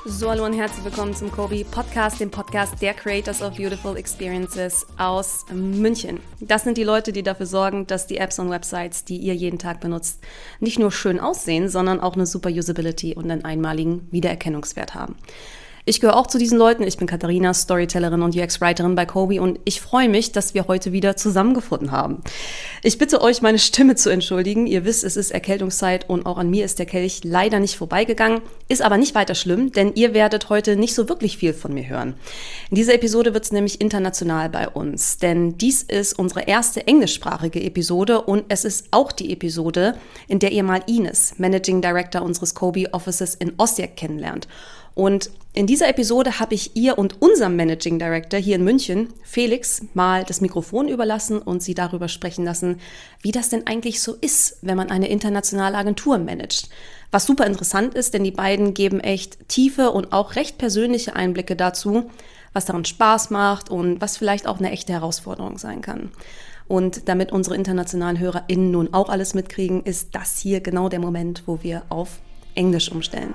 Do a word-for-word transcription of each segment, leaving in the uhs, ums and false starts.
So, hallo und herzlich willkommen zum Kobi Podcast, dem Podcast der Creators of Beautiful Experiences aus München. Das sind die Leute, die dafür sorgen, dass die Apps und Websites, die ihr jeden Tag benutzt, nicht nur schön aussehen, sondern auch eine super Usability und einen einmaligen Wiedererkennungswert haben. Ich gehöre auch zu diesen Leuten. Ich bin Katharina, Storytellerin und U X-Writerin bei Kobi und ich freue mich, dass wir heute wieder zusammengefunden haben. Ich bitte euch, meine Stimme zu entschuldigen. Ihr wisst, es ist Erkältungszeit und auch an mir ist der Kelch leider nicht vorbeigegangen. Ist aber nicht weiter schlimm, denn ihr werdet heute nicht so wirklich viel von mir hören. In dieser Episode wird es nämlich international bei uns, denn dies ist unsere erste englischsprachige Episode und es ist auch die Episode, in der ihr mal Ines, Managing Director unseres Kobi Offices in Osijek, kennenlernt. Und in dieser Episode habe ich ihr und unserem Managing Director hier in München, Felix, mal das Mikrofon überlassen und sie darüber sprechen lassen, wie das denn eigentlich so ist, wenn man eine internationale Agentur managt. Was super interessant ist, denn die beiden geben echt tiefe und auch recht persönliche Einblicke dazu, was daran Spaß macht und was vielleicht auch eine echte Herausforderung sein kann. Und damit unsere internationalen HörerInnen nun auch alles mitkriegen, ist das hier genau der Moment, wo wir auf Englisch umstellen.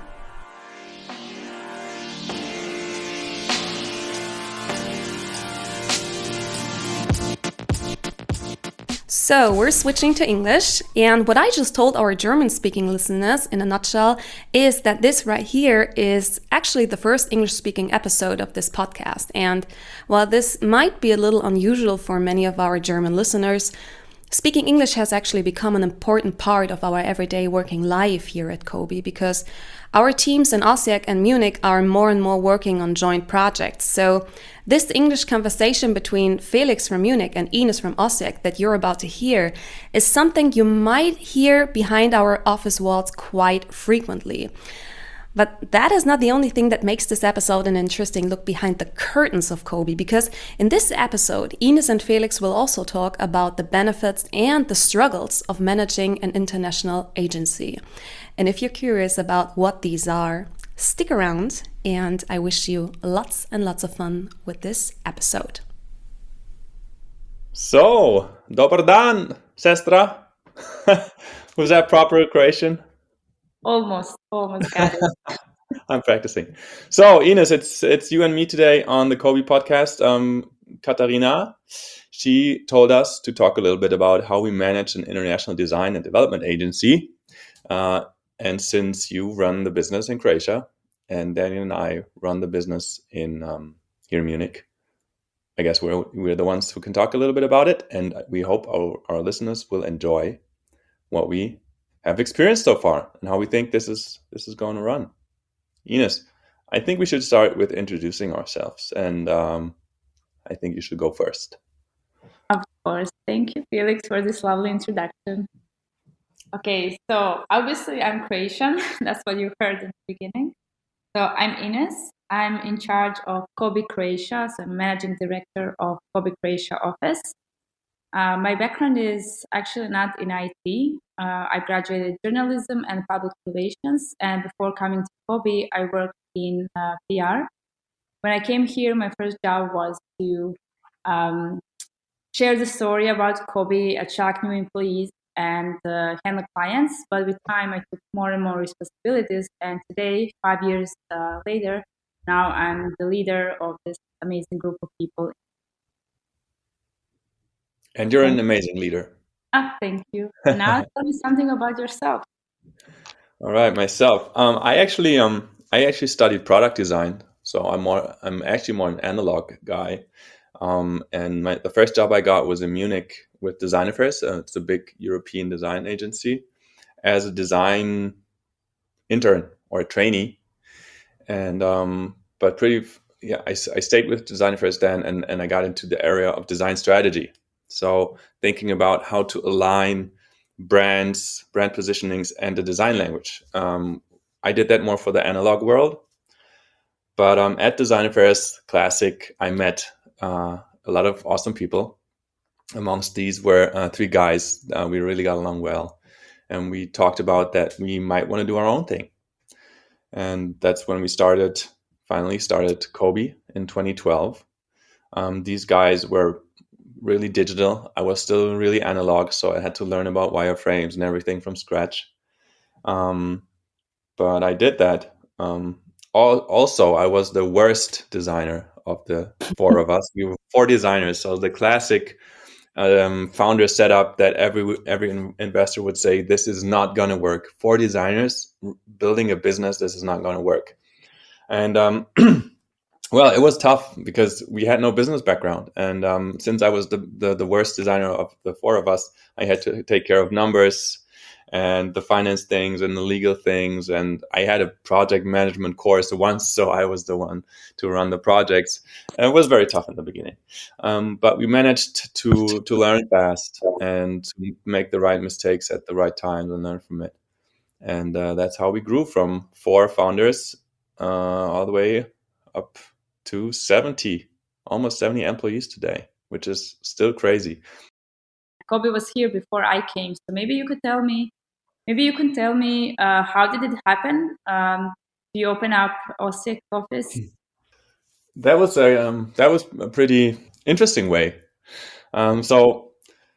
So we're switching to English, and what I just told our German-speaking listeners in a nutshell is that this right here is actually the first English-speaking episode of this podcast. And while this might be a little unusual for many of our German listeners, speaking English has actually become an important part of our everyday working life here at Kobi because our teams in Osijek and Munich are more and more working on joint projects. So this English conversation between Felix from Munich and Ines from Osijek that you're about to hear is something you might hear behind our office walls quite frequently. But that is not the only thing that makes this episode an interesting look behind the curtains of Kobi, because in this episode, Ines and Felix will also talk about the benefits and the struggles of managing an international agency. And if you're curious about what these are, stick around, and I wish you lots and lots of fun with this episode. So, dobar dan, sestra. Was that proper Croatian? Almost, almost got it. I'm practicing. So, Ines, it's it's you and me today on the Kobi podcast. Um, Katharina, she told us to talk a little bit about how we manage an international design and development agency. Uh, and since you run the business in Croatia, and Daniel and I run the business in um, here in Munich, I guess we're we're the ones who can talk a little bit about it, and we hope our, our listeners will enjoy what we have experienced so far and how we think this is this is going to run. Ines, I think we should start with introducing ourselves, and um, I think you should go first. Of course. Thank you, Felix, for this lovely introduction. Okay, so obviously I'm Croatian. That's what you heard in the beginning. So I'm Ines. I'm in charge of Kobi Croatia, so I'm managing director of Kobi Croatia office. Uh, my background is actually not in I T. Uh, I graduated journalism and public relations, and before coming to Kobi, I worked in uh, P R. When I came here, my first job was to um, share the story about Kobi, attract new employees, and uh, handle clients. But with time, I took more and more responsibilities, and today, five years uh, later, now I'm the leader of this amazing group of people. And you're an amazing leader. Ah, thank you. Now tell me something about yourself. All right, myself. Um, I actually um I actually studied product design, so I'm more I'm actually more an analog guy. Um, and my the first job I got was in Munich with Design Affairs. Uh, it's a big European design agency as a design intern or a trainee. And um, but pretty yeah, I, I stayed with Design Affairs then, and and I got into the area of design strategy. So thinking about how to align brands, brand positionings, and the design language. Um, I did that more for the analog world. But um, at Design Affairs Classic, I met uh, a lot of awesome people. Amongst these were uh, three guys. Uh, we really got along well. And we talked about that we might want to do our own thing. And that's when we started, finally started Kobi in twenty twelve. Um, these guys were really digital. I was still really analog, so I had to learn about wireframes and everything from scratch. Um, but I did that. Um, all, also I was the worst designer of the four of us. We were four designers, so the classic um, founder setup that every every investor would say, this is not going to work. Four designers building a business, this is not going to work. And um, well, it was tough because we had no business background, and um, since I was the, the the worst designer of the four of us, I had to take care of numbers and the finance things and the legal things. And I had a project management course once, so I was the one to run the projects. And it was very tough in the beginning, um, but we managed to to learn fast and to make the right mistakes at the right times and learn from it. And uh, that's how we grew from four founders uh, all the way up to seventy, almost seventy employees today, which is still crazy. Kobe was here before I came, so maybe you could tell me Maybe you can tell me uh, how did it happen? Um, do you open up Osijek office? That was a um, that was a pretty interesting way. Um, so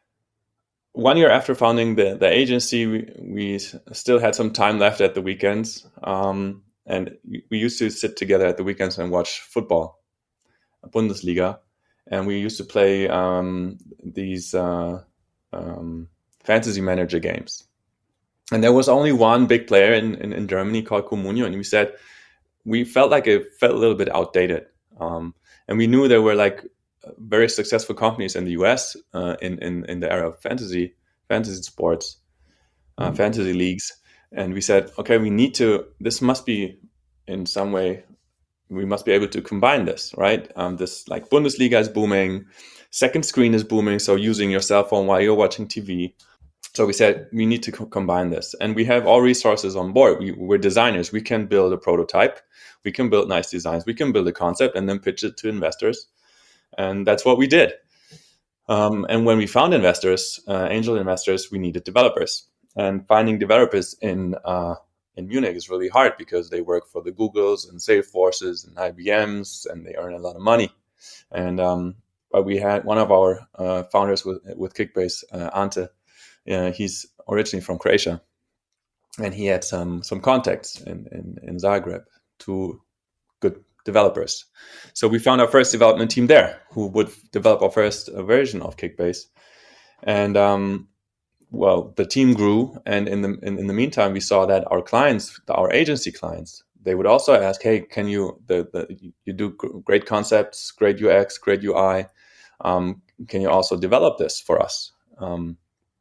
one year after founding the the agency, we, we still had some time left at the weekends, um, and we used to sit together at the weekends and watch football, Bundesliga, and we used to play um, these uh, um, fantasy manager games. And there was only one big player in, in, in Germany called Comunio, and we said we felt like it felt a little bit outdated. Um, and we knew there were like very successful companies in the U S uh, in, in in the era of fantasy fantasy sports, uh, mm-hmm. fantasy leagues. And we said, okay, we need to. This must be in some way. We must be able to combine this, right? Um, this like Bundesliga is booming, second screen is booming. So using your cell phone while you're watching T V. So we said, we need to co- combine this. And we have all resources on board. We, we're designers. We can build a prototype. We can build nice designs. We can build a concept and then pitch it to investors. And that's what we did. Um, and when we found investors, uh, angel investors, we needed developers. And finding developers in uh, in Munich is really hard because they work for the Googles and Salesforces and I B Ms, and they earn a lot of money. And um, but we had one of our uh, founders with, with Kickbase, uh, Ante. Uh, he's originally from Croatia, and he had some some contacts in, in, in Zagreb to good developers. So we found our first development team there who would develop our first uh, version of Kickbase. And um, well, the team grew, and in the in, in the meantime, we saw that our clients, our agency clients, they would also ask, "Hey, can you the, the you do great concepts, great U X, great U I? Um, can you also develop this for us?" Um,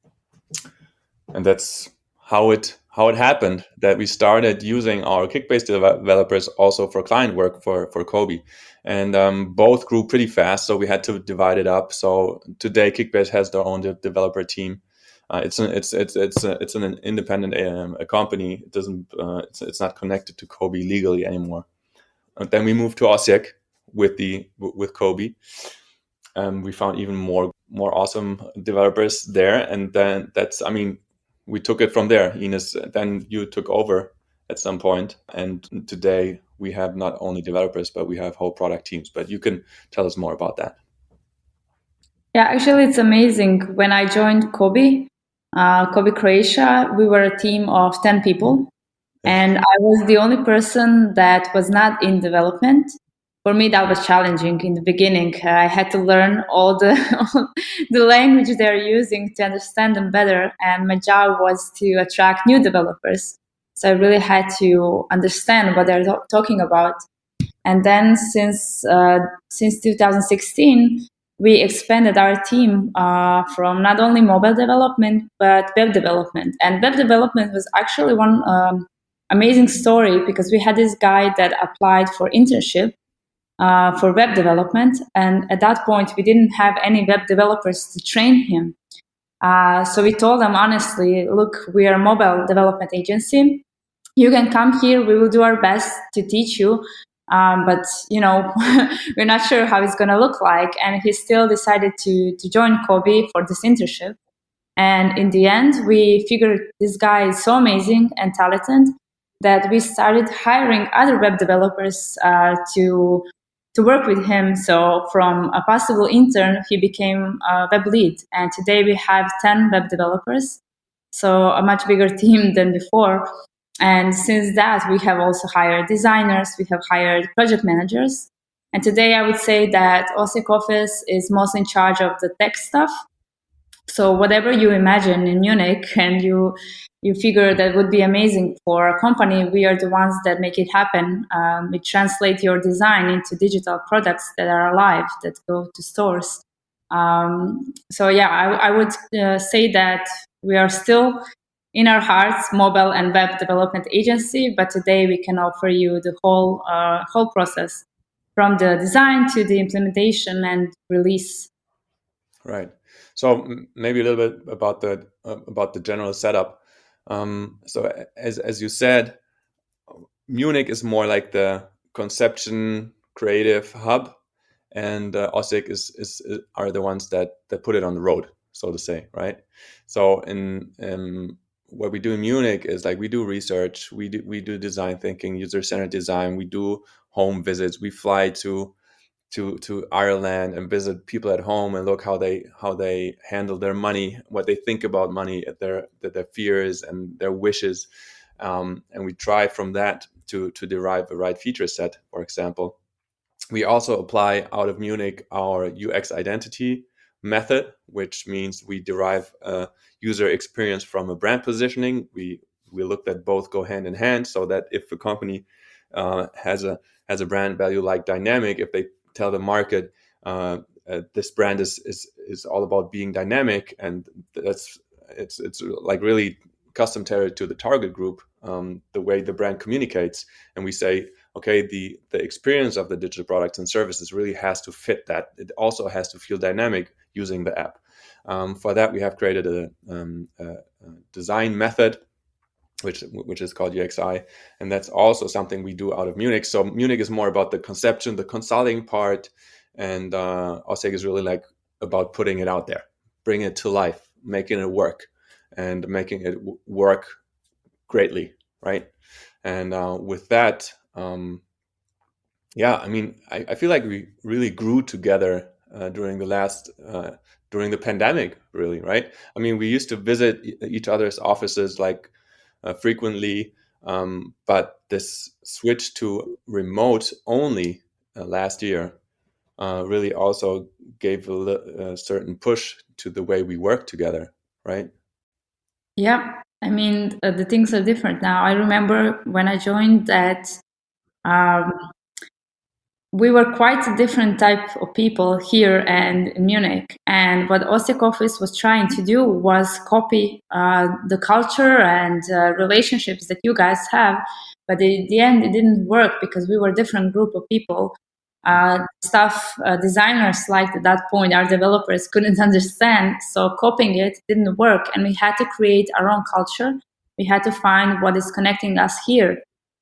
And that's how it how it happened that we started using our Kickbase developers also for client work for for Kobe, and um, both grew pretty fast. So we had to divide it up. So today Kickbase has their own de- developer team. Uh, it's an it's it's it's a, it's an independent um, a company. It doesn't uh, it's it's not connected to Kobe legally anymore. And then we moved to Osijek with the with Kobe. And we found even more more awesome developers there, and then that's I mean. We took it from there, Ines. Then you took over at some point, and today we have not only developers, but we have whole product teams. But you can tell us more about that. Yeah, actually, it's amazing. When I joined Kobe, uh, Kobe Croatia, we were a team of ten people, and I was the only person that was not in development. For me, that was challenging in the beginning. Uh, I had to learn all the all the language they're using to understand them better, and my job was to attract new developers. So I really had to understand what they're t- talking about. And then since uh, since two thousand sixteen, we expanded our team uh, from not only mobile development but web development. And web development was actually one um, amazing story because we had this guy that applied for internship uh, for web development, and at that point we didn't have any web developers to train him. Uh, so we told them honestly, look, we are a mobile development agency. You can come here. We will do our best to teach you. Um, but, you know, we're not sure how it's going to look like. And he still decided to, to join Kobe for this internship. And in the end, we figured this guy is so amazing and talented that we started hiring other web developers uh, to to work with him. So from a possible intern, he became a web lead. And today we have ten web developers, so a much bigger team than before. And since that, we have also hired designers, we have hired project managers. And today I would say that OSEC office is mostly in charge of the tech stuff. So whatever you imagine in Munich and you you figure that would be amazing for a company, we are the ones that make it happen. Um, we translate your design into digital products that are alive, that go to stores. Um, so yeah, I, I would uh, say that we are still in our hearts mobile and web development agency, but today we can offer you the whole uh, whole process from the design to the implementation and release. Right. So m- maybe a little bit about the uh, about the general setup. Um, so a- as as you said, Munich is more like the conception creative hub, and uh, OSEC is, is is are the ones that that put it on the road, so to say, right? So in um, what we do in Munich is like we do research, we do we do design thinking, user centered design, we do home visits, we fly to to to Ireland and visit people at home and look how they how they handle their money, what they think about money, their their fears and their wishes, um, and we try from that to to derive the right feature set. For example, we also apply out of Munich our U X identity method, which means we derive a user experience from a brand positioning. We we looked at both go hand in hand, so that if a company uh, has a has a brand value like dynamic, if they tell the market uh, uh, this brand is, is is all about being dynamic, and that's it's it's like really custom tailored to the target group, um, the way the brand communicates, and we say, okay, the the experience of the digital products and services really has to fit that. It also has to feel dynamic using the app. Um, for that, we have created a, um, a, a design method, which which is called U X I, and that's also something we do out of Munich. So Munich is more about the conception, the consulting part, and uh, OSEC is really like about putting it out there, bringing it to life, making it work, and making it w- work greatly, right? And uh, with that, um, yeah, I mean, I, I feel like we really grew together uh, during the last uh, during the pandemic, really, right? I mean, we used to visit e- each other's offices like uh, frequently, um, but this switch to remote only uh, last year uh, really also gave a, li- a certain push to the way we work together, right? Yeah, I mean, uh, the things are different now. I remember when I joined that um, we were quite a different type of people here and in Munich. And what OSEC office was trying to do was copy uh, the culture and uh, relationships that you guys have. But in the end, it didn't work because we were a different group of people. Uh, stuff uh, designers liked at that point, our developers couldn't understand. So copying it didn't work. And we had to create our own culture. We had to find what is connecting us here.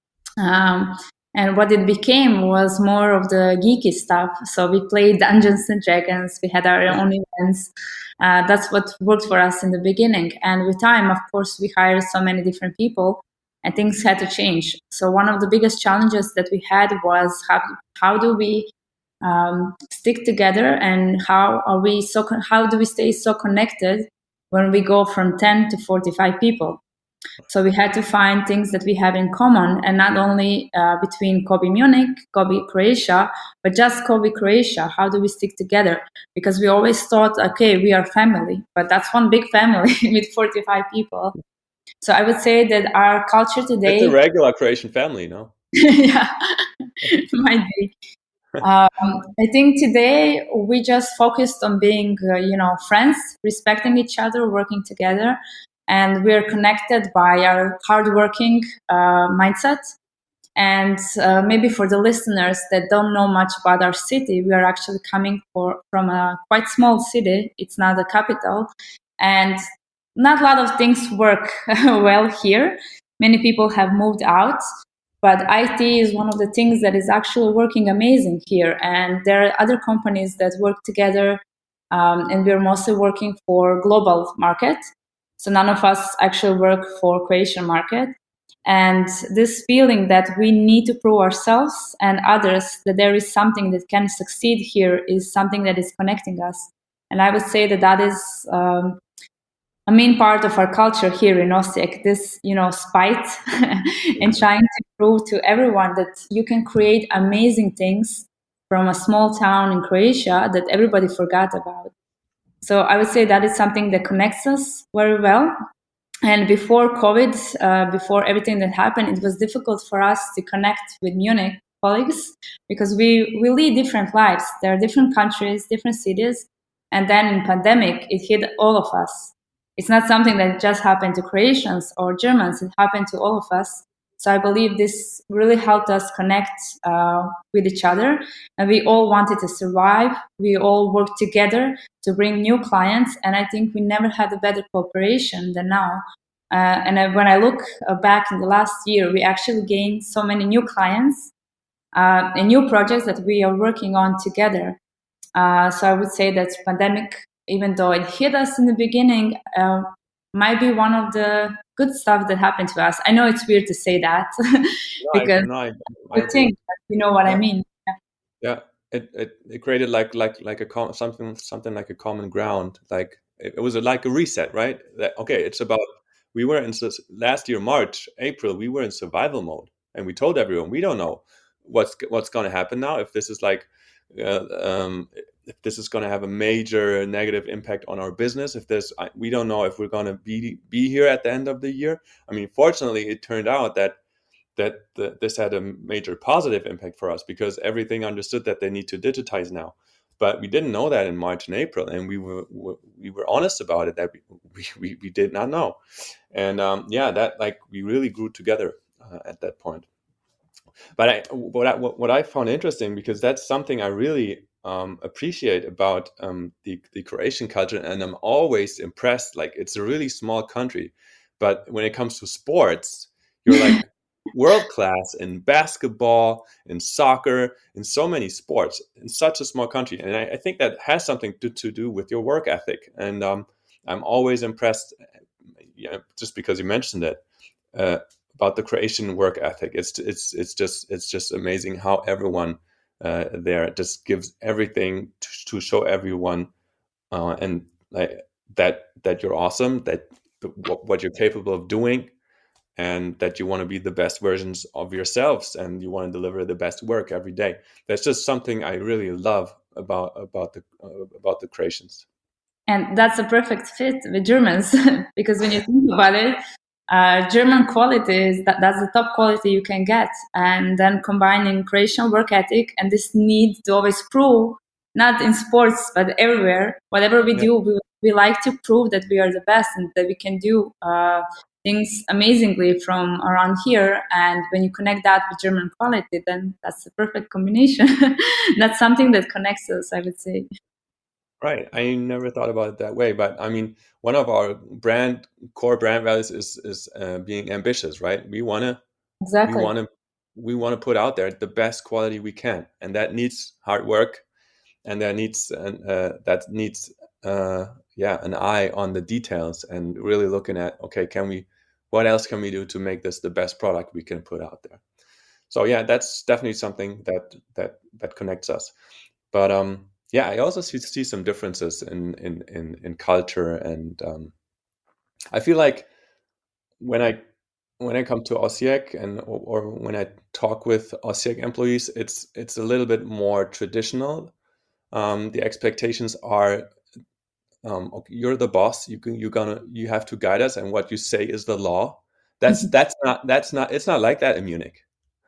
Um, and what it became was more of the geeky stuff. So we played Dungeons and Dragons. We had our own events. Uh, that's what worked for us in the beginning. And with time, of course, we hired so many different people, and things had to change. So one of the biggest challenges that we had was how how do we um, stick together, and how are we so con- how do we stay so connected when we go from ten to forty-five people? So we had to find things that we have in common, and not only uh, between Kobe Munich, Kobe Croatia, but just Kobe Croatia. How do we stick together? Because we always thought, okay, we are family, but that's one big family with forty-five people. So I would say that our culture It's a today, regular Croatian family, no? yeah, might be. Um, I think today we just focused on being, uh, you know, friends, respecting each other, working together, and we're connected by our hardworking uh, mindset. And uh, maybe for the listeners that don't know much about our city, we are actually coming for, from a quite small city. It's not the capital, and not a lot of things work well here. Many people have moved out, but I T is one of the things that is actually working amazing here. And there are other companies that work together, um, and we're mostly working for global market. So none of us actually work for Croatian market. And this feeling that we need to prove ourselves and others that there is something that can succeed here is something that is connecting us. And I would say that that is um, a main part of our culture here in Osijek, this, you know, spite and trying to prove to everyone that you can create amazing things from a small town in Croatia that everybody forgot about. So I would say that is something that connects us very well. And before COVID, uh, before everything that happened, it was difficult for us to connect with Munich colleagues because we, we lead different lives. There are different countries, different cities. And then in pandemic, it hit all of us. It's not something that just happened to Croatians or Germans. It happened to all of us. So I believe this really helped us connect uh, with each other. And we all wanted to survive. We all worked together to bring new clients. And I think we never had a better cooperation than now. Uh, and I, when I look uh, back in the last year, we actually gained so many new clients uh, and new projects that we are working on together. Uh, so I would say that pandemic, even though it hit us in the beginning, uh, might be one of the good stuff that happened to us. I know it's weird to say that because no, I, no, I, we think, but you know what yeah. I mean. Yeah. Yeah, it, it, it created like like like a com- something something like a common ground. Like it, it was a, like a reset, right? That okay, it's about we were in sus- last year March April we were in survival mode, and we told everyone we don't know what's what's going to happen now if this is like uh, um, if this is going to have a major negative impact on our business. If there's I- we don't know if we're going to be be here at the end of the year. I mean, fortunately, it turned out that that the, this had a major positive impact for us because everything understood that they need to digitize now. But we didn't know that in March and April, and we were we were honest about it that we we, we did not know, and um, yeah, that like we really grew together uh, at that point. But I, what I what I found interesting because that's something I really um, appreciate about um, the the Croatian culture, and I'm always impressed. Like it's a really small country, but when it comes to sports, you're like world class in basketball, in soccer, in so many sports in such a small country, and I, I think that has something to, to do with your work ethic. And um, I'm always impressed, yeah, just because you mentioned it. Uh, about the Croatian work ethic. It's it's it's just it's just amazing how everyone uh, there just gives everything to, to show everyone uh, and like that that you're awesome, that what, what you're capable of doing, and that you want to be the best versions of yourselves, and you want to deliver the best work every day. That's just something I really love about about the uh, about the Croatians. And that's a perfect fit with Germans because when you think about it, uh, German quality is that, that's the top quality you can get. And then combining Croatian work ethic and this need to always prove, not in sports, but everywhere, whatever we Yeah. do, we, we like to prove that we are the best and that we can do uh, things amazingly from around here. And when you connect that with German quality, then that's the perfect combination. That's something that connects us, I would say. Right. I never thought about it that way, but I mean, one of our brand core brand values is is uh, being ambitious, right? We want to we Exactly. want to we want to put out there the best quality we can, and that needs hard work, and that needs and uh, that needs uh, yeah, an eye on the details and really looking at, okay, can we what else can we do to make this the best product we can put out there? So yeah, that's definitely something that that that connects us. But um, yeah, I also see, see some differences in in in, in culture, and um, I feel like when I when I come to Osijek and or, or when I talk with Osijek employees, it's it's a little bit more traditional. Um, the expectations are, um, okay, you're the boss. You can, you're gonna you have to guide us, and what you say is the law. That's that's not that's not it's not like that in Munich.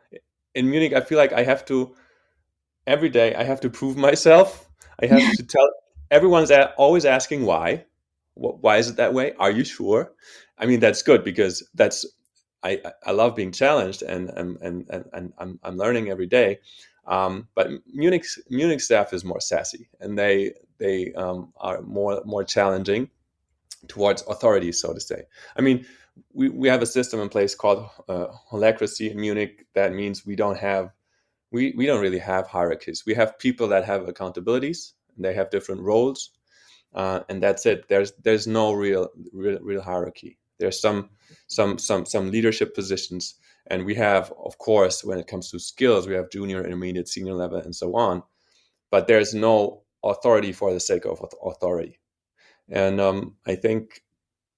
In Munich, I feel like I have to every day I have to prove myself. I have to tell everyone's a- always asking why. Wh- Why is it that way? Are you sure? I mean, that's good because that's I, I I love being challenged, and and and, and, and I'm I'm learning every day. Um, but Munich Munich staff is more sassy, and they they um, are more more challenging towards authorities, so to say. I mean, we, we have a system in place called uh, holacracy in Munich. That means we don't have we we don't really have hierarchies. We have people that have accountabilities, and they have different roles, uh, and that's it. There's there's no real real, real hierarchy. There's some some some some leadership positions, and we have, of course, when it comes to skills, we have junior, intermediate, senior level, and so on. But there's no authority for the sake of authority, and um, I think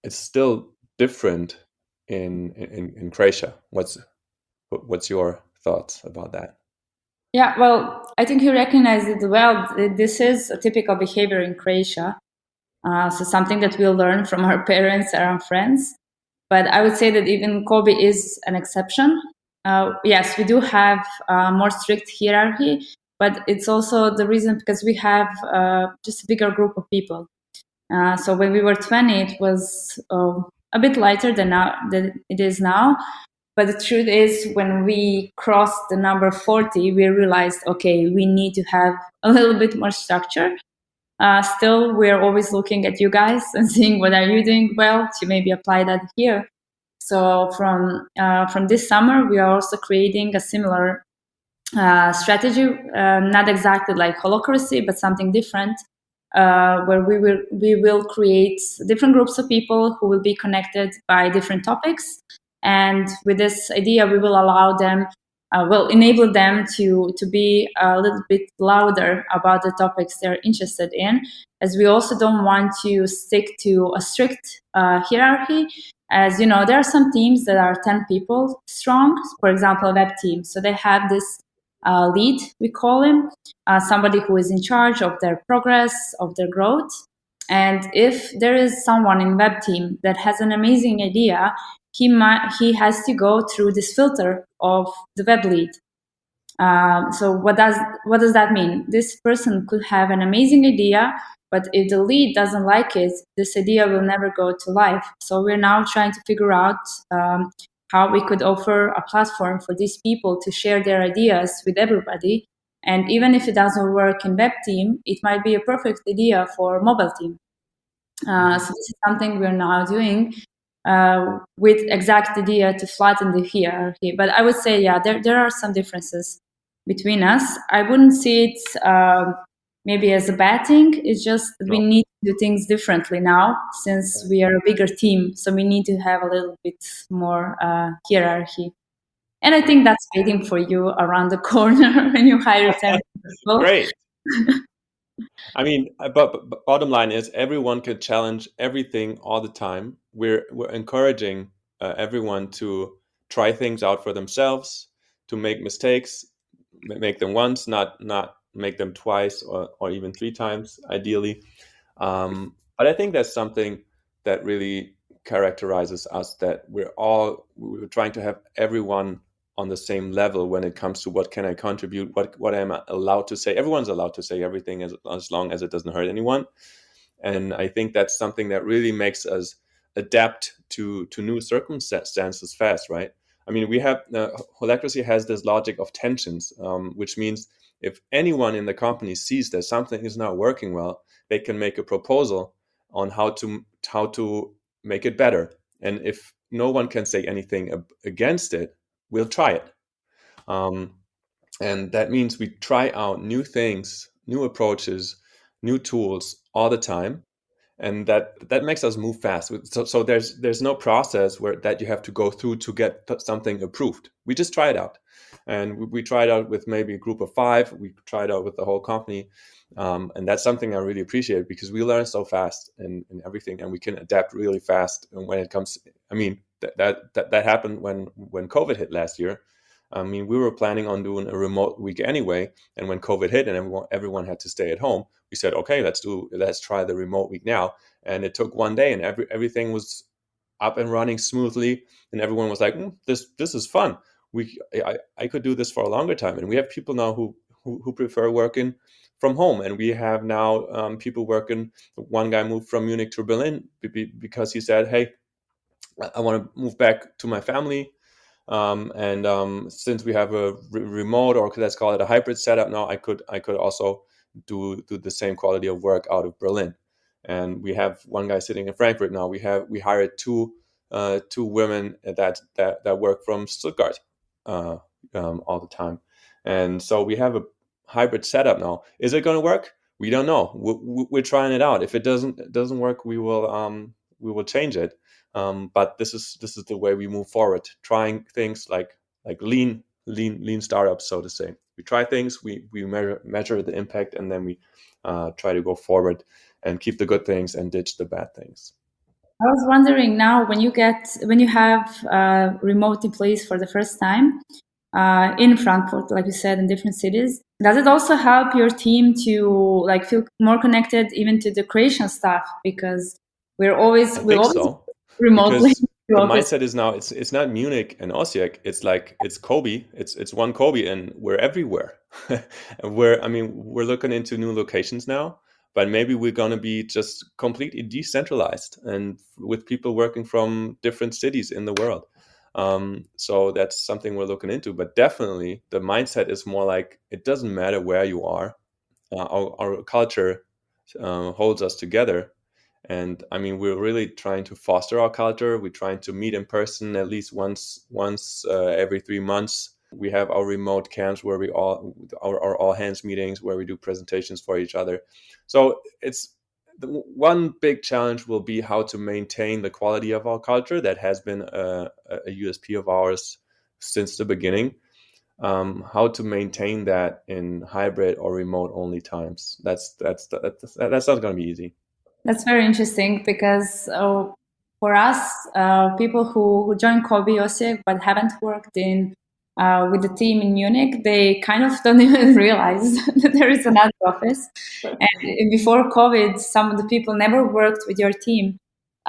it's still different in in, in Croatia. What's what's your thoughts about that? Yeah, well, I think you recognize it well. This is a typical behavior in Croatia. Uh, so something that we learn from our parents and our friends. But I would say that even Kobe is an exception. Uh, yes, we do have uh, more strict hierarchy, but it's also the reason because we have uh, just a bigger group of people. Uh, so when we were twenty, it was uh, a bit lighter than now than it is now. But the truth is, when we crossed the number forty, we realized, okay, we need to have a little bit more structure. Uh, still, we're always looking at you guys and seeing what are you doing well to maybe apply that here. So from uh, from this summer, we are also creating a similar uh, strategy, uh, not exactly like Holacracy, but something different, uh, where we will we will create different groups of people who will be connected by different topics, and with this idea, we will allow them, uh, will enable them to to be a little bit louder about the topics they're interested in, as we also don't want to stick to a strict uh, hierarchy. As you know, there are some teams that are ten people strong, for example, a web team. So they have this uh, lead, we call him, uh, somebody who is in charge of their progress, of their growth. And if there is someone in web team that has an amazing idea, he might he has to go through this filter of the web lead. Um, so what does what does that mean? This person could have an amazing idea, but if the lead doesn't like it, this idea will never go to life. So we're now trying to figure out um, how we could offer a platform for these people to share their ideas with everybody. And even if it doesn't work in web team, it might be a perfect idea for mobile team. Uh, so this is something we're now doing uh, with exact idea to flatten the hierarchy. But I would say, yeah, there, there are some differences between us. I wouldn't see it um, maybe as a bad thing. It's just that we No. need to do things differently now since we are a bigger team. So we need to have a little bit more uh, hierarchy. And I think that's waiting for you around the corner when you hire ten people. Great. I mean, uh, but, but, but bottom line is everyone could challenge everything all the time. We're we're encouraging uh, everyone to try things out for themselves, to make mistakes, ma- make them once, not not make them twice or, or even three times, ideally. Um, but I think that's something that really characterizes us, that we're all we're trying to have everyone on the same level when it comes to what can I contribute, what what am I allowed to say. Everyone's allowed to say everything as, as long as it doesn't hurt anyone. And I think that's something that really makes us adapt to to new circumstances fast, right? I mean, we have uh, Holacracy has this logic of tensions, um, which means if anyone in the company sees that something is not working well, they can make a proposal on how to how to make it better. And if no one can say anything ab- against it, we'll try it. Um, and that means we try out new things, new approaches, new tools all the time, and that that makes us move fast. So, so there's there's no process where that you have to go through to get t- something approved. We just try it out, and we, we try it out with maybe a group of five. We try it out with the whole company, um, and that's something I really appreciate because we learn so fast in, in everything, and we can adapt really fast. And when it comes, I mean, that that that, that happened when when COVID hit last year. I mean, we were planning on doing a remote week anyway, and when COVID hit and everyone everyone had to stay at home, we said, okay, let's do let's try the remote week now. And it took one day, and every everything was up and running smoothly, and everyone was like, mm, this this is fun. We I, I could do this for a longer time, and we have people now who who, who prefer working from home, and we have now um, people working. One guy moved from Munich to Berlin because he said, hey, I want to move back to my family. Um, and um, since we have a re- remote, or let's call it a hybrid setup now, I could I could also do do the same quality of work out of Berlin. And we have one guy sitting in Frankfurt now. We have we hired two uh, two women that that that work from Stuttgart uh, um, all the time. And so we have a hybrid setup now. Is it going to work? We don't know. We're, we're trying it out. If it doesn't it doesn't work, we will um, we will change it. Um, but this is this is the way we move forward, trying things like like lean lean lean startups, so to say. We try things, we we measure measure the impact, and then we uh, try to go forward and keep the good things and ditch the bad things. I was wondering now when you get when you have uh, remote employees for the first time uh, in Frankfurt, like you said, in different cities, does it also help your team to like feel more connected even to the creation stuff? Because we're always I we think always so, remotely because the focus. mindset is now it's it's not Munich and Osijek. It's like it's Kobe. It's it's one Kobe, and we're everywhere. And we're I mean we're looking into new locations now, but maybe we're gonna be just completely decentralized and with people working from different cities in the world. Um, so that's something we're looking into. But definitely, the mindset is more like it doesn't matter where you are. Uh, our, our culture uh, holds us together. And I mean, we're really trying to foster our culture. We're trying to meet in person at least once once uh, every three months. We have our remote camps where we all our, our all hands meetings where we do presentations for each other. So it's the one big challenge will be how to maintain the quality of our culture that has been a, a U S P of ours since the beginning. Um, how to maintain that in hybrid or remote only times. That's that's that's that's not going to be easy. That's very interesting because uh, for us, uh, people who, who join Kobe Osijek but haven't worked in uh, with the team in Munich, they kind of don't even realize that there is another office. And before COVID, some of the people never worked with your team.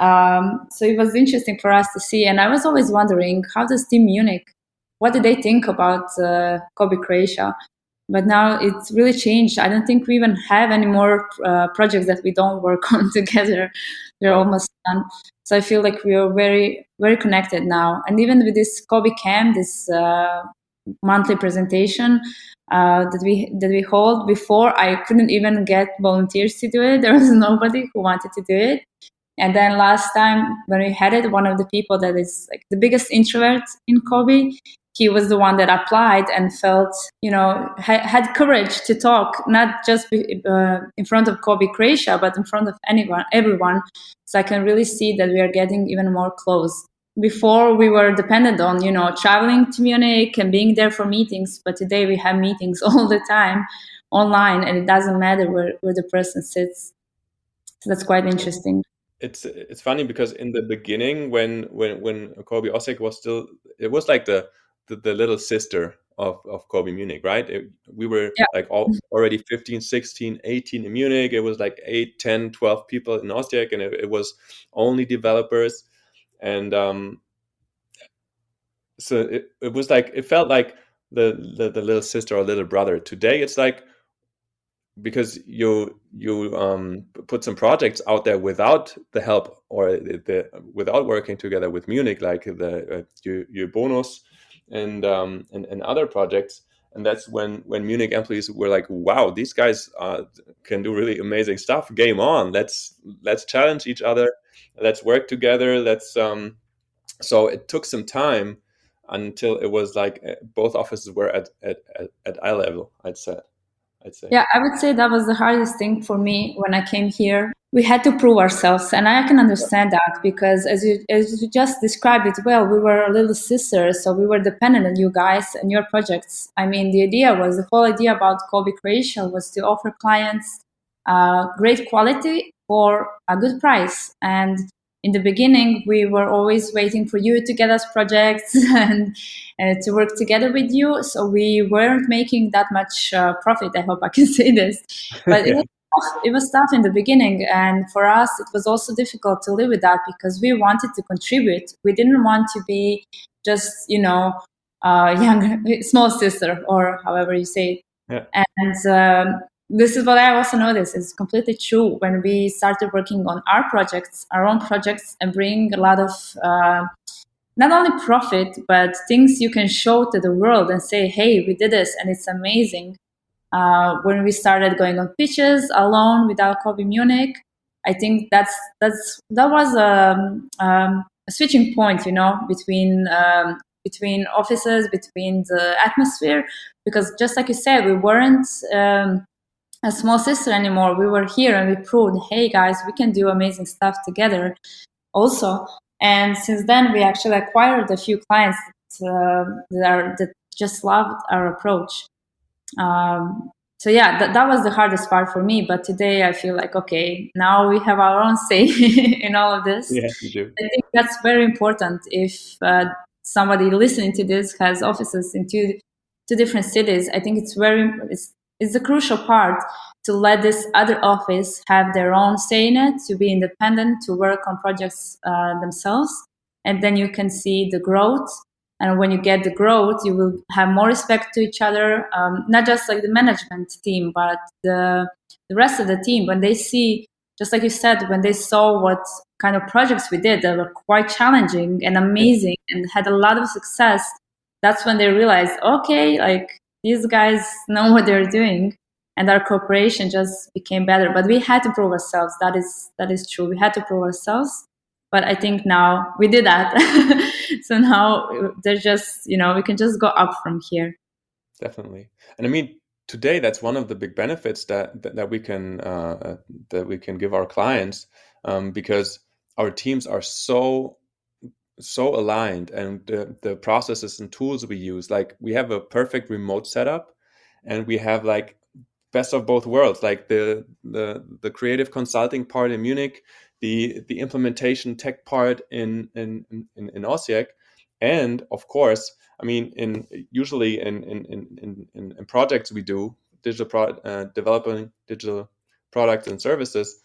Um, so it was interesting for us to see. And I was always wondering, how does Team Munich, what do they think about uh, Kobe Croatia? But now it's really changed. I don't think we even have any more uh, projects that we don't work on together. They're Right. almost done. So I feel like we are very, very connected now. And even with this Kobe Camp, this uh, monthly presentation uh, that we that we hold before, I couldn't even get volunteers to do it. There was nobody who wanted to do it. And then last time when we had it, one of the people that is like the biggest introvert in Kobe, he was the one that applied and felt, you know, ha- had courage to talk, not just be, uh, in front of Kobe Croatia, but in front of anyone, everyone. So I can really see that we are getting even more close. Before we were dependent on, you know, traveling to Munich and being there for meetings, but today we have meetings all the time online, and it doesn't matter where, where the person sits. So that's quite interesting. It's it's funny because in the beginning when when when Kobe Osijek was still it was like the the, the little sister of, of Kobe Munich, right? It, we were Yeah. like all, already fifteen, sixteen, eighteen in Munich. It was like eight, ten, twelve people in Osijek, and it, it was only developers. And um, so it, it was like it felt like the, the the little sister or little brother. Today it's like because you you um, put some projects out there without the help or the, the without working together with Munich, like the uh, your, your bonus and, um, and and other projects, and that's when when Munich employees were like, wow, these guys uh, can do really amazing stuff. Game on! Let's let's challenge each other. Let's work together. Let's um. So it took some time until it was like uh, both offices were at at at, at eye level. I'd say. I'd say. Yeah, I would say that was the hardest thing for me when I came here. We had to prove ourselves, and I can understand that because, as you as you just described it well, we were a little sisters, so we were dependent on you guys and your projects. I mean, the idea was the whole idea about Kobe Croatia was to offer clients uh, great quality for a good price. And in the beginning, we were always waiting for you to get us projects and uh, to work together with you. So we weren't making that much uh, profit. I hope I can say this, but it was tough. It was tough in the beginning, and for us, it was also difficult to live with that because we wanted to contribute. We didn't want to be just, you know, uh, young small sister or however you say Yeah. it. And um, this is what I also noticed. It's completely true when we started working on our projects, our own projects, and bring a lot of. Uh, not only profit, but things you can show to the world and say, hey, we did this and it's amazing. Uh, when we started going on pitches alone without Kobe Munich, I think that's that's that was a, um, a switching point, you know, between um, between offices, between the atmosphere, because just like you said, we weren't um, a small sister anymore. We were here and we proved, hey guys, we can do amazing stuff together also. And since then, we actually acquired a few clients that, uh, that, are, that just loved our approach. Um, so yeah, that, that was the hardest part for me. But today I feel like, okay, now we have our own say in all of this. Yeah, you do. I think that's very important. If uh, somebody listening to this has offices in two, two different cities, I think it's very, it's, it's a crucial part to let this other office have their own say in it, to be independent, to work on projects uh, themselves. And then you can see the growth. And when you get the growth, you will have more respect to each other, um, not just like the management team, but the, the rest of the team. When they see, just like you said, when they saw what kind of projects we did that were quite challenging and amazing and had a lot of success, that's when they realized, okay, like these guys know what they're doing, and our cooperation just became better. But we had to prove ourselves. That is that is true. We had to prove ourselves. But I think now we did that. So now there's just, you know, we can just go up from here. Definitely. And I mean, today that's one of the big benefits that that, that we can uh, that we can give our clients, um, because our teams are so so aligned, and the, the processes and tools we use, like we have a perfect remote setup, and we have like best of both worlds, like the the the creative consulting part in Munich, the the implementation tech part in in in, in Osijek, and of course, I mean, in usually in in in in, in projects we do digital pro, uh, developing digital products and services,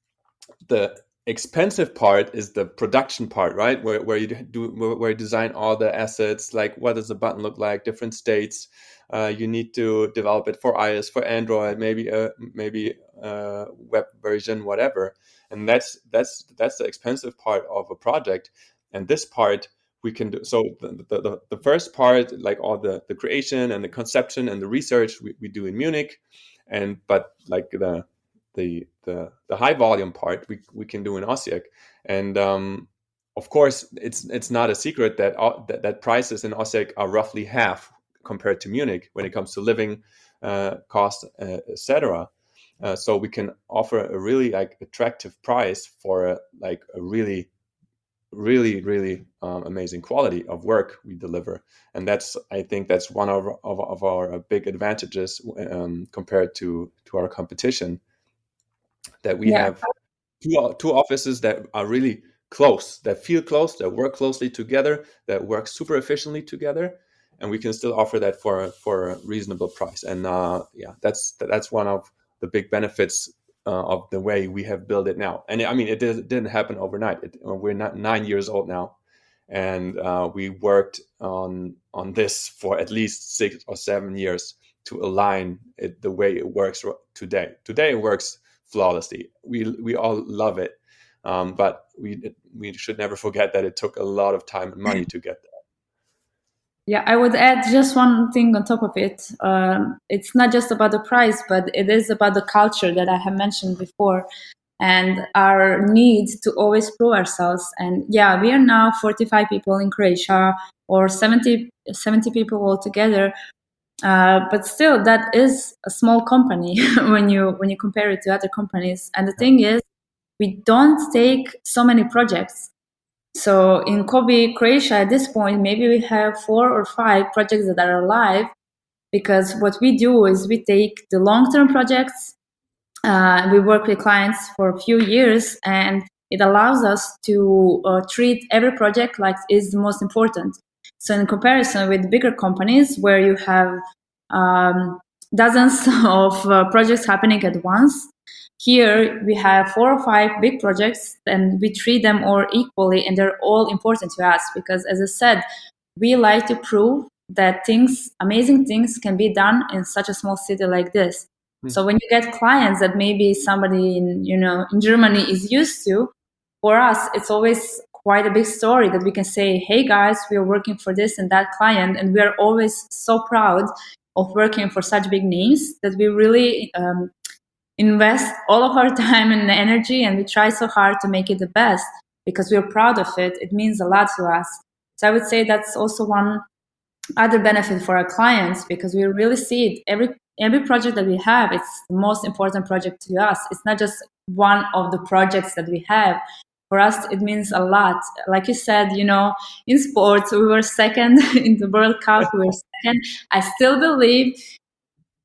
the expensive part is the production part, right? Where, where you do where you design all the assets, like what does the button look like, different states. Uh, you need to develop it for iOS, for Android, maybe a maybe a web version, whatever. And that's that's that's the expensive part of a project. And this part we can do. So the the, the first part, like all the the creation and the conception and the research, we, we do in Munich, and but like the the the the high volume part we we can do in Osijek. And um, of course, it's it's not a secret that uh, that, that prices in Osijek are roughly half compared to Munich when it comes to living uh, cost, uh, et cetera. Uh, so we can offer a really like attractive price for a, like a really really really um, amazing quality of work we deliver. And that's, I think that's one of of, of our big advantages um, compared to to our competition, that we Yeah. have two, two offices that are really close, that feel close, that work closely together, that work super efficiently together, and we can still offer that for for a reasonable price. And uh, yeah, that's that's one of the big benefits uh, of the way we have built it now. And I mean, it, did, it didn't happen overnight. It, we're not nine years old now, and uh, we worked on on this for at least six or seven years to align it the way it works today. Today it works flawlessly. We we all love it, um, but we we should never forget that it took a lot of time and money to get there. Yeah, I would add just one thing on top of it. Um, it's not just about the price, but it is about the culture that I have mentioned before, and our need to always prove ourselves. And yeah, we are now forty-five people in Croatia, or seventy, seventy people altogether. Uh, but still, that is a small company when you when you compare it to other companies. And the thing is, we don't take so many projects. So in Kobe, Croatia, at this point, maybe we have four or five projects that are live, because what we do is we take the long-term projects, uh, we work with clients for a few years, and it allows us to uh, treat every project like is the most important. So in comparison with bigger companies where you have um, dozens of uh, projects happening at once, here we have four or five big projects, and we treat them all equally, and they're all important to us because, as I said, we like to prove that things, amazing things, can be done in such a small city like this. Mm. So when you get clients that maybe somebody in, you know, in Germany is used to, for us, it's always quite a big story that we can say, hey guys, we are working for this and that client, and we are always so proud of working for such big names that we really um, invest all of our time and energy, and we try so hard to make it the best because we're proud of it. It means a lot to us. So I would say that's also one other benefit for our clients, because we really see it. Every every project that we have, it's the most important project to us. It's not just one of the projects that we have. For us, it means a lot. Like you said, you know, in sports, we were second in the World Cup. We were second. I still believe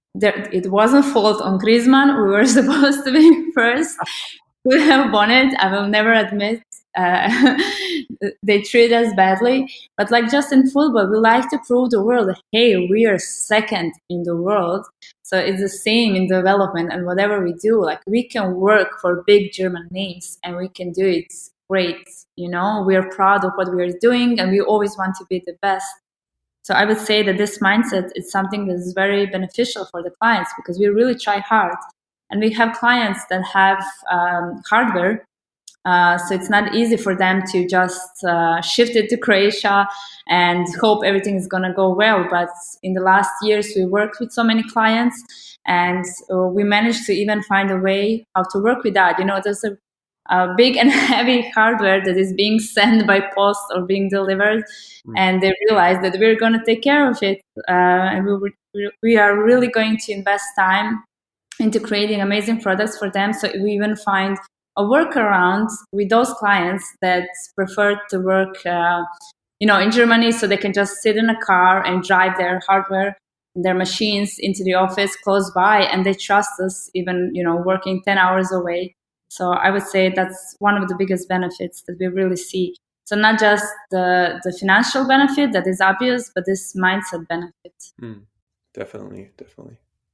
there, it wasn't fault on Griezmann. We were supposed to be first. We have won it. I will never admit uh, they treat us badly. But like just in football, we like to prove the world, hey, we are second in the world. So it's the same in development and whatever we do. Like we can work for big German names and we can do it great. You know, we are proud of what we are doing and we always want to be the best. So I would say that this mindset is something that is very beneficial for the clients because we really try hard. And we have clients that have um, hardware, uh, so it's not easy for them to just uh, shift it to Croatia and hope everything is going to go well. But in the last years, we worked with so many clients and uh, we managed to even find a way how to work with that. You know, there's a, a big and heavy hardware that is being sent by post or being delivered. Mm. And they realize that we're going to take care of it. Uh, and we, we are really going to invest time into creating amazing products for them. So we even find a workaround with those clients that prefer to work, uh, you know, in Germany, so they can just sit in a car and drive their hardware, their machines into the office close by, and they trust us, even, you know, working ten hours away. So I would say that's one of the biggest benefits that we really see. So not just the the financial benefit that is obvious, but this mindset benefit. Mm, definitely, definitely.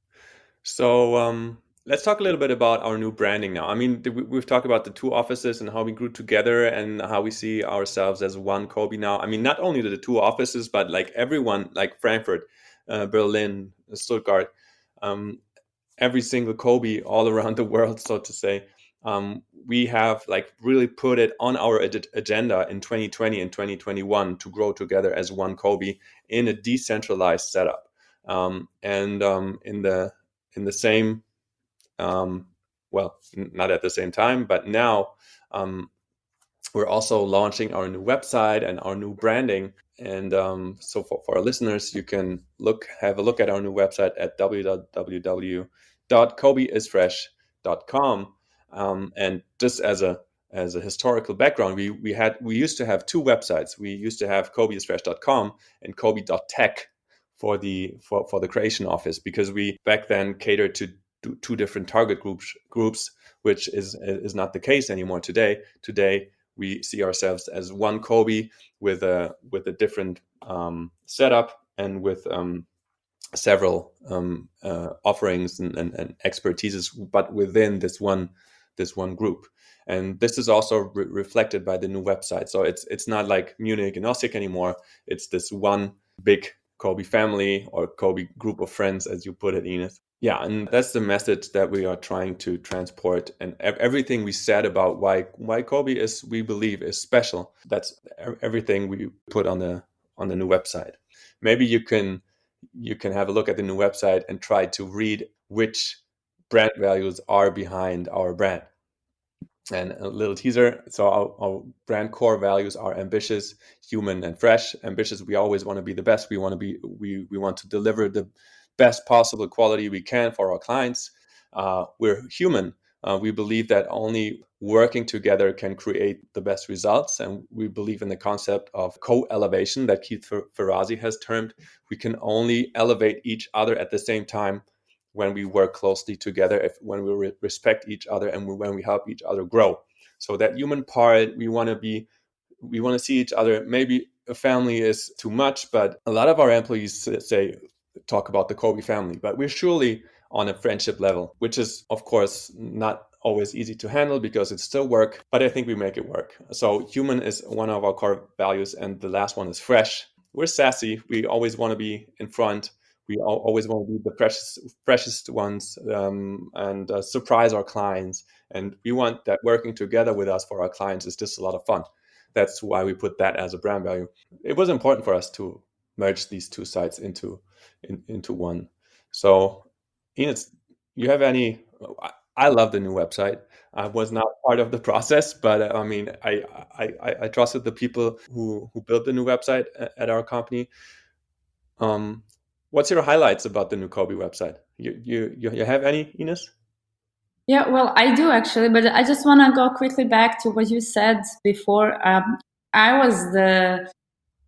So um, let's talk a little bit about our new branding now. I mean, we've talked about the two offices and how we grew together and how we see ourselves as one Kobi now. I mean, not only the two offices, but like everyone, like Frankfurt, uh, Berlin, Stuttgart, um, every single Kobi all around the world, so to say. Um, we have like really put it on our ad- agenda in twenty twenty and twenty twenty-one to grow together as one Kobi in a decentralized setup. Um, and um, in the in the same, um, well, not at the same time, but now um, we're also launching our new website and our new branding. And um, so for, for our listeners, you can look have a look at our new website at w w w dot kobi is fresh dot com. Um, and just as a as a historical background, we we had we used to have two websites. We used to have kobi is fresh dot com and kobi dot tech for the for, for the creation office, because we back then catered to two different target groups groups, which is is not the case anymore today. Today we see ourselves as one Kobi with a with a different um, setup and with um, several um, uh, offerings and, and, and expertises, but within this one this one group. And this is also re- reflected by the new website. So it's it's not like Munich and Osijek anymore. It's this one big Kobi family or Kobi group of friends, as you put it, Ines. Yeah, and that's the message that we are trying to transport. And ev- everything we said about why why Kobi is, we believe, is special. That's everything we put on the on the new website. Maybe you can you can have a look at the new website and try to read which brand values are behind our brand. And a little teaser. So our, our brand core values are ambitious, human, and fresh. Ambitious, we always want to be the best. We want to be we we want to deliver the best possible quality we can for our clients. Uh, we're human. Uh, we believe that only working together can create the best results, and we believe in the concept of co-elevation that Keith Ferrazzi has termed. We can only elevate each other at the same time when we work closely together, if when we re- respect each other, and we, when we help each other grow. So that human part, we want to be, we want to see each other. Maybe a family is too much, but a lot of our employees say, talk about the Kobi family, but we're surely on a friendship level, which is of course not always easy to handle because it's still work, but I think we make it work. So human is one of our core values, and the last one is fresh. We're sassy. We always want to be in front. We always want to be the precious, freshest ones um, and uh, surprise our clients. And we want that working together with us for our clients is just a lot of fun. That's why we put that as a brand value. It was important for us to merge these two sites into in, into one. So, Ines, you have any? I love the new website. I was not part of the process, but uh, I mean, I, I I trusted the people who who built the new website at our company. Um, What's your highlights about the new Kobi website? You you you have any, Ines? Yeah, well, I do actually, but I just want to go quickly back to what you said before. Um, I was the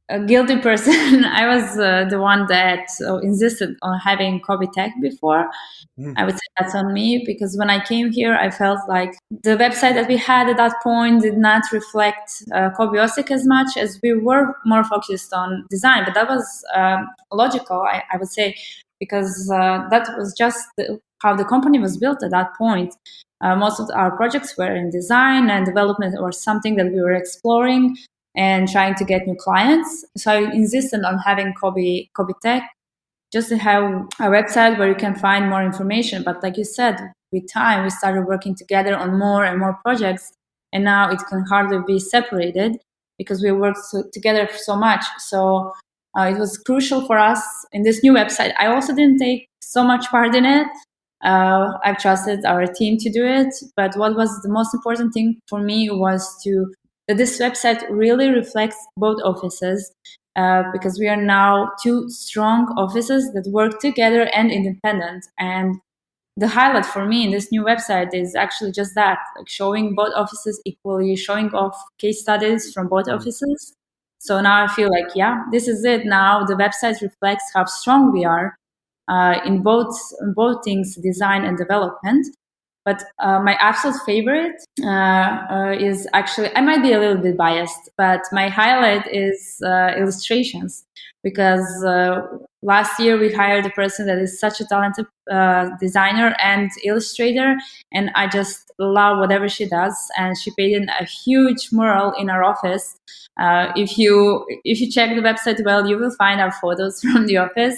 a guilty person. I was uh, the one that uh, insisted on having Kobe Tech before. Mhm. I would say that's on me, because when I came here, I felt like the website that we had at that point did not reflect uh, Kobe Osijek as much, as we were more focused on design. But that was um, logical, I, I would say, because uh, that was just the, how the company was built at that point. Uh, most of our projects were in design and development, or something that we were exploring and trying to get new clients. So I insisted on having Kobe Kobe Tech, just to have a website where you can find more information. But like you said, with time, we started working together on more and more projects, and now it can hardly be separated because we work so, together so much. So uh, it was crucial for us in this new website. I also didn't take so much part in it. Uh, I've trusted our team to do it. But what was the most important thing for me was to that this website really reflects both offices, uh, because we are now two strong offices that work together and independent. And the highlight for me in this new website is actually just that, like showing both offices equally, showing off case studies from both offices. So now I feel like, yeah, this is it. Now the website reflects how strong we are uh, in both in both things, design and development. But uh, my absolute favorite uh, uh, is actually, I might be a little bit biased, but my highlight is uh, illustrations, because uh, last year we hired a person that is such a talented uh, designer and illustrator, and I just love whatever she does. And she painted a huge mural in our office. Uh, if you if you check the website well, you will find our photos from the office.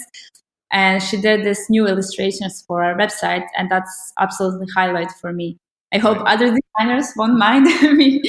And she did this new illustrations for our website, and that's absolutely highlight for me. I hope Right. other designers won't mind me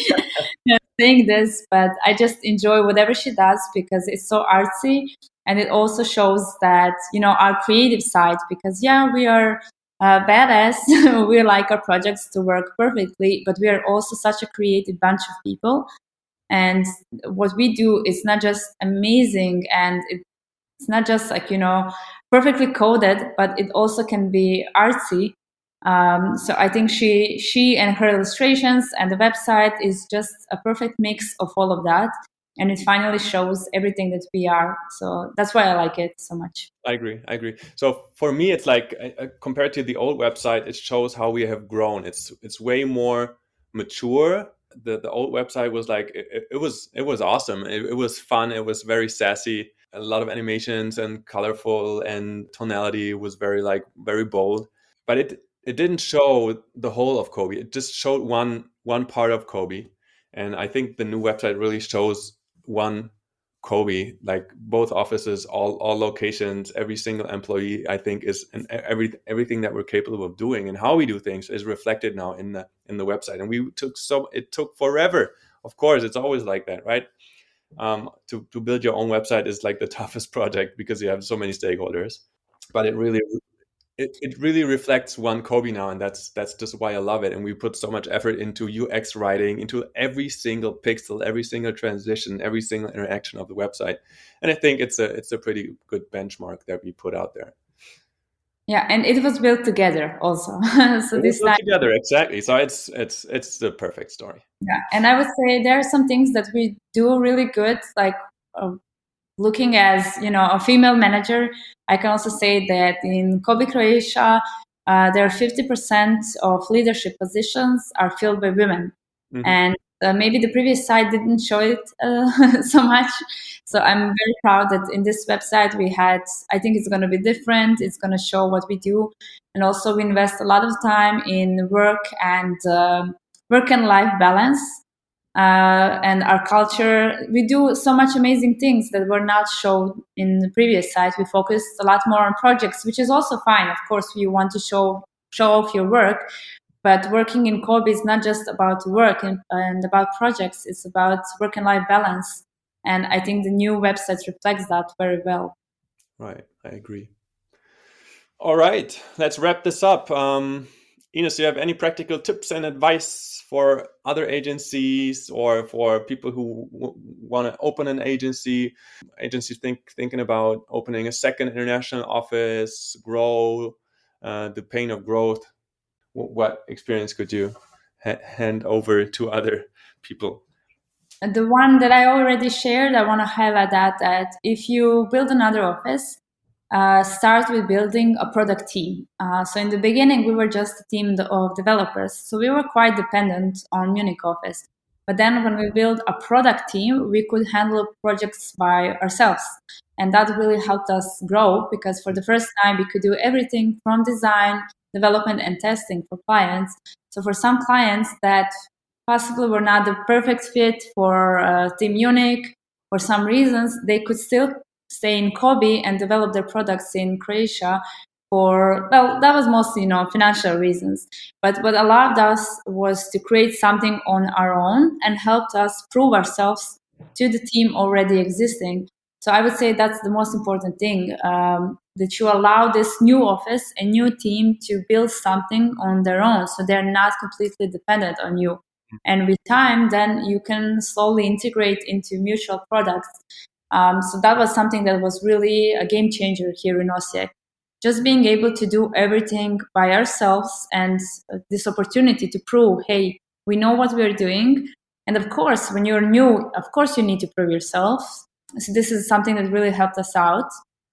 saying this, but I just enjoy whatever she does because it's so artsy, and it also shows that, you know, our creative side. Because yeah, we are uh, badass, we like our projects to work perfectly, but we are also such a creative bunch of people. And what we do is not just amazing, and it it's not just like, you know, perfectly coded, but it also can be artsy. Um, so I think she she and her illustrations and the website is just a perfect mix of all of that, and it finally shows everything that we are. So that's why I like it so much. I agree. I agree. So for me, it's like uh, uh, compared to the old website, it shows how we have grown. It's it's way more mature. The the old website was like it, it- it was it was awesome. It, it was fun. It was very sassy. A lot of animations and colorful, and tonality was very like very bold. But it it didn't show the whole of Kobe. It just showed one one part of Kobe. And I think the new website really shows one Kobe, like both offices, all all locations, every single employee, I think is, and every everything that we're capable of doing and how we do things is reflected now in the in the website. And we took so it took forever. Of course, it's always like that, right? Um, to to build your own website is like the toughest project because you have so many stakeholders. But it really it, it really reflects one Kobe now, and that's that's just why I love it. And we put so much effort into U X writing, into every single pixel, every single transition, every single interaction of the website. And I think it's a it's a pretty good benchmark that we put out there. Yeah, and it was built together also. So It was this built time, together, exactly. So it's it's it's the perfect story. yeah. And I would say there are some things that we do really good, like uh, looking as, you know, a female manager. I can also say that in Kobe Croatia, uh, there are fifty percent of leadership positions are filled by women. Hmm. And uh, maybe the previous site didn't show it uh, so much. So I'm very proud that in this website we had, I think it's going to be different. It's going to show what we do. And also we invest a lot of time in work and um work and life balance, uh, and our culture. We do so much amazing things that were not shown in the previous site. We focused a lot more on projects, which is also fine. Of course, you want to show show off your work, but working in Kobe is not just about work and, and about projects. It's about work and life balance. And I think the new website reflects that very well. Right, I agree. All right, let's wrap this up. Um, Ines, do you have any practical tips and advice for other agencies or for people who w- want to open an agency? Agencies think thinking about opening a second international office, grow, uh, the pain of growth. W- what experience could you ha- hand over to other people? the one that I already shared, I want to highlight that that if you build another office, uh, start with building a product team. Uh, so in the beginning, we were just a team of developers, so we were quite dependent on Munich office. But then when we built a product team, we could handle projects by ourselves. And that really helped us grow because for the first time, we could do everything from design, development, and testing for clients. So for some clients that possibly were not the perfect fit for uh, Team Munich, for some reasons, they could still stay in Kobe and develop their products in Croatia for, well, that was mostly, you know, financial reasons. But what allowed us was to create something on our own and helped us prove ourselves to the team already existing. So I would say that's the most important thing, um, that you allow this new office, a new team to build something on their own. So they're not completely dependent on you. And with time, then you can slowly integrate into mutual products. Um, so that was something that was really a game changer here in Osijek. Just being able to do everything by ourselves and this opportunity to prove, hey, we know what we're doing. And of course, when you're new, of course, you need to prove yourself. So this is something that really helped us out.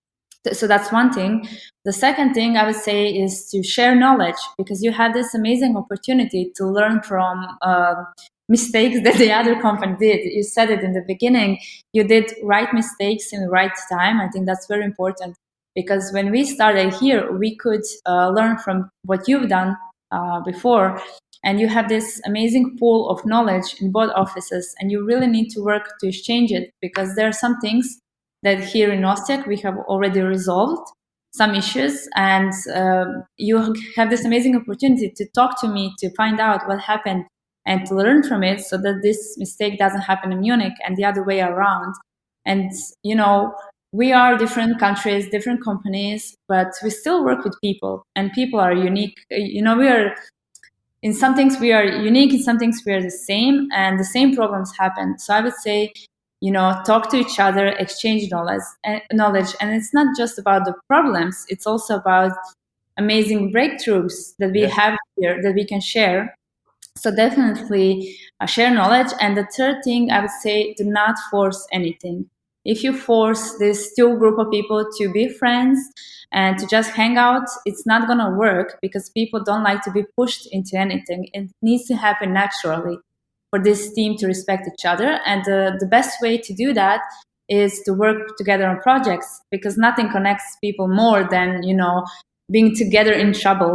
So that's one thing. The second thing I would say is to share knowledge, because you have this amazing opportunity to learn from uh, mistakes that the other company did. You said it in the beginning. You did right mistakes in the right time. I think that's very important, because when we started here, we could uh, learn from what you've done uh, before. And you have this amazing pool of knowledge in both offices, and you really need to work to exchange it, because there are some things that here in Osijek we have already resolved some issues, and um, you have this amazing opportunity to talk to me, to find out what happened and to learn from it, so that this mistake doesn't happen in Munich and the other way around. And, you know, we are different countries, different companies, but we still work with people, and people are unique. You know, we are, in some things we are unique, in some things we are the same, and the same problems happen. So I would say, you know, talk to each other, exchange knowledge, and knowledge. And it's not just about the problems, it's also about amazing breakthroughs that we yeah. have here that we can share. So definitely uh, share knowledge. And the third thing I would say, do not force anything. If you force this two group of people to be friends and to just hang out, it's not going to work, because people don't like to be pushed into anything. It needs to happen naturally for this team to respect each other. And uh, the best way to do that is to work together on projects, because nothing connects people more than, you know, being together in trouble.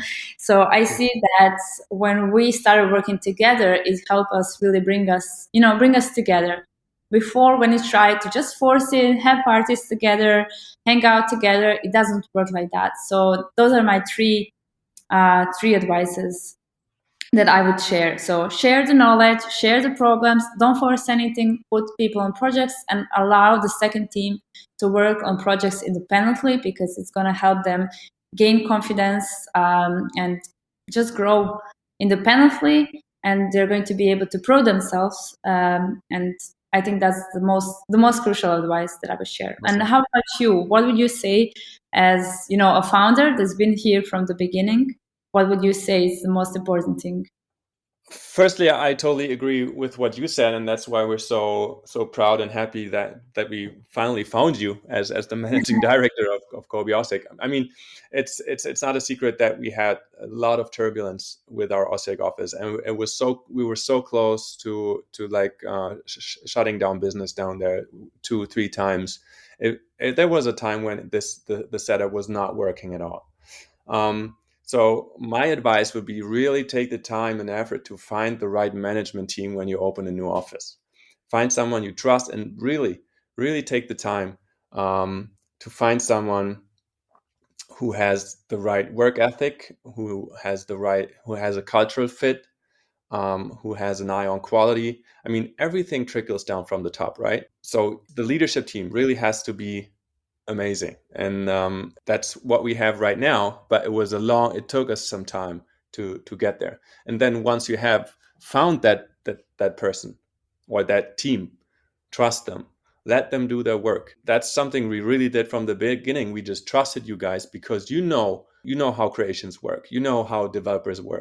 So I see that when we started working together, it helped us really bring us, you know, bring us together. Before, when you try to just force it, have parties together, hang out together, it doesn't work like that. So those are my three, uh, three advices that I would share. So share the knowledge, share the problems, don't force anything, put people on projects, and allow the second team to work on projects independently, because it's going to help them gain confidence um, and just grow independently, and they're going to be able to prove themselves. Um, and I think that's the most the most crucial advice that I would share. Awesome. And how about you? What would you say, as, you know, a founder that's been here from the beginning? What would you say is the most important thing? Firstly, I totally agree with what you said, and that's why we're so so proud and happy that that we finally found you as as the managing director of, of Kobe Osijek. I mean, it's it's it's not a secret that we had a lot of turbulence with our Osijek office, and it was so we were so close to to like uh, sh- shutting down business down there two three times. It, it, there was a time when this the, the setup was not working at all. Um, So my advice would be, really take the time and effort to find the right management team when you open a new office. Find someone you trust, and really, really take the time um, to find someone who has the right work ethic, who has the right, who has a cultural fit, um, who has an eye on quality. I mean, everything trickles down from the top, right? So the leadership team really has to be amazing, and um, that's what we have right now. But it was a long it took us some time to to get there. And then once you have found that that that person or that team, trust them, let them do their work. That's something we really did from the beginning. We just trusted you guys, because you know you know how creations work, you know how developers work.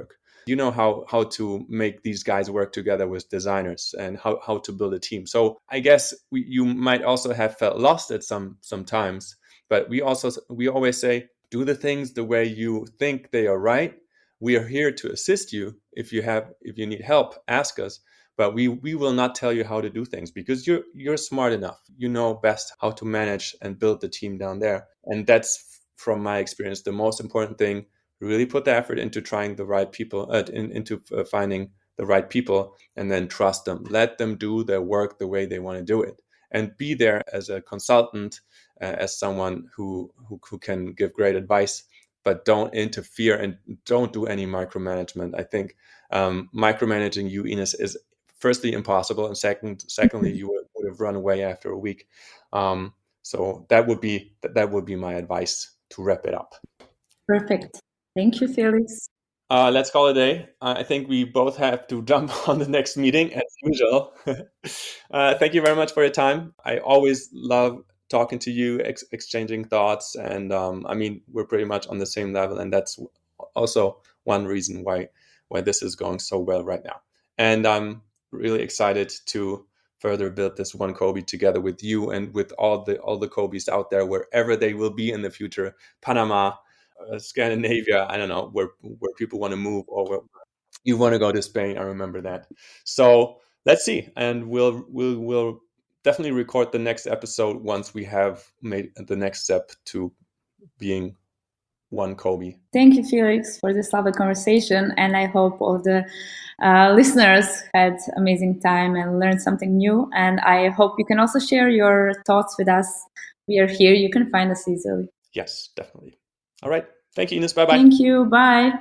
you know how how to make these guys work together with designers and how, how to build a team. So I guess we, you might also have felt lost at some sometimes, but we also we always say, do the things the way you think they are right. We are here to assist you. If you have if you need help, ask us. But we we will not tell you how to do things, because you're you're smart enough. You know best how to manage and build the team down there. And that's, from my experience, the most important thing. Really put the effort into trying the right people, uh, in, into uh, finding the right people, and then trust them. Let them do their work the way they want to do it, and be there as a consultant, uh, as someone who, who who can give great advice, but don't interfere and don't do any micromanagement. I think um, micromanaging you, Ines, is firstly impossible, and second, secondly, you would, would have run away after a week. Um, so that would be that, that would be my advice to wrap it up. Perfect. Thank you, Felix. Uh, let's call it a day. Uh, I think we both have to jump on the next meeting as usual. uh, thank you very much for your time. I always love talking to you, ex- exchanging thoughts, and um, I mean, we're pretty much on the same level, and that's also one reason why why this is going so well right now. And I'm really excited to further build this One Kobe together with you and with all the all the Kobes out there, wherever they will be in the future. Panama, uh, Scandinavia, I don't know, where where people want to move, or where you want to go to Spain. I remember that. So let's see, and we'll we'll we'll definitely record the next episode once we have made the next step to being One Kobe. Thank you, Felix, for this lovely conversation, and I hope all the uh, listeners had amazing time and learned something new. And I hope you can also share your thoughts with us. We are here. You can find us easily. Yes, definitely. All right. Thank you, Ines. Bye-bye. Thank you. Bye.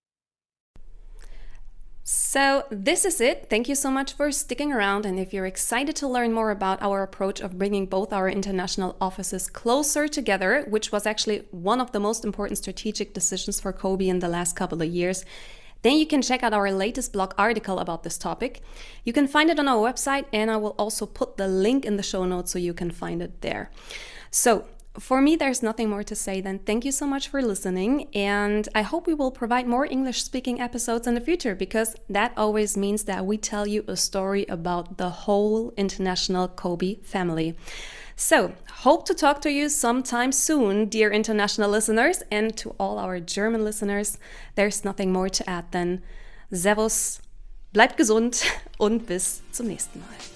So this is it. Thank you so much for sticking around. And if you're excited to learn more about our approach of bringing both our international offices closer together, which was actually one of the most important strategic decisions for Kobe in the last couple of years, then you can check out our latest blog article about this topic. You can find it on our website, and I will also put the link in the show notes so you can find it there. So for me, there's nothing more to say than thank you so much for listening, and I hope we will provide more English-speaking episodes in the future, because that always means that we tell you a story about the whole international Kobe family. So, hope to talk to you sometime soon, dear international listeners, and to all our German listeners, there's nothing more to add than Servus, bleibt gesund und bis zum nächsten Mal.